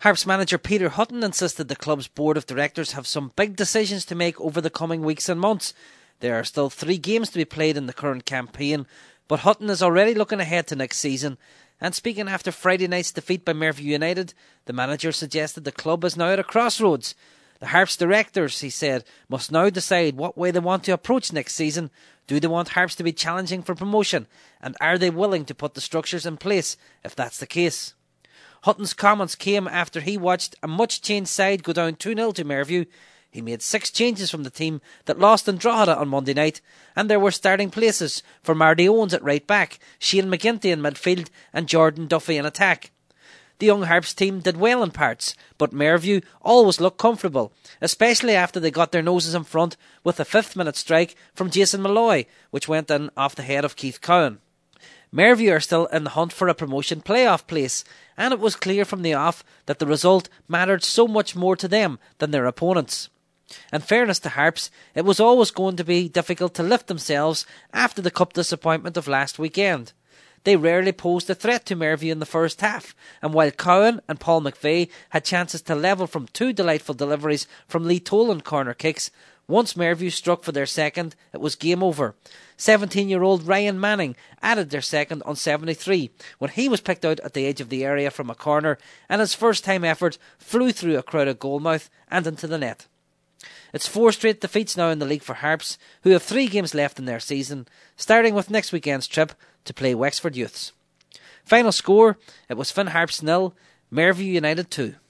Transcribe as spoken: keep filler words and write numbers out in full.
Harps manager Peter Hutton insisted the club's board of directors have some big decisions to make over the coming weeks and months. There are still three games to be played in the current campaign, but Hutton is already looking ahead to next season. And speaking after Friday night's defeat by Merview United, the manager suggested the club is now at a crossroads. The Harps directors, he said, must now decide what way they want to approach next season. Do they want Harps to be challenging for promotion? And are they willing to put the structures in place if that's the case? Hutton's comments came after he watched a much-changed side go down two nil to Merview. He made six changes from the team that lost in Drogheda on Monday night, and there were starting places for Marty Owens at right back, Shane McGinty in midfield and Jordan Duffy in attack. The young Harps team did well in parts, but Merview always looked comfortable, especially after they got their noses in front with a fifth minute strike from Jason Malloy, which went in off the head of Keith Cowan. Merview are still in the hunt for a promotion playoff place, and it was clear from the off that the result mattered so much more to them than their opponents. In fairness to Harps, it was always going to be difficult to lift themselves after the cup disappointment of last weekend. They rarely posed a threat to Merview in the first half, and while Cowan and Paul McVeigh had chances to level from two delightful deliveries from Lee Toland corner kicks, once Merview struck for their second, it was game over. seventeen-year-old Ryan Manning added their second on seventy-three when he was picked out at the edge of the area from a corner, and his first-time effort flew through a crowded goalmouth and into the net. It's four straight defeats now in the league for Harps, who have three games left in their season, starting with next weekend's trip to play Wexford Youths. Final score, it was Finn Harps nil, Merview United two.